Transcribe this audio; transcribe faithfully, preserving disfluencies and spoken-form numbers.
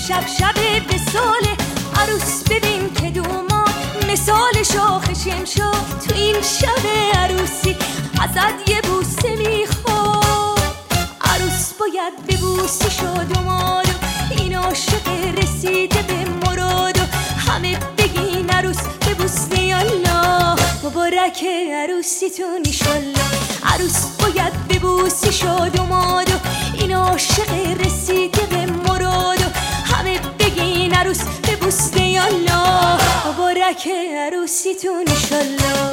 امشب شب وصاله، عروس ببین که دوماد مثال شاخ شمشاد. تو این شب عروسی ازت یه بوسه میخواد، عروس باید ببوسی شادوماد. این عاشق رسیده به مراد، همه بگین عروس ببوسه یالله، مبارک عروسیتون ایشالله. عروس باید ببوسی شادوماد، این عاشق رسیده به مراد، همه بگین عروس ببوسه یالله، مبارک عروسیتون ایشالله.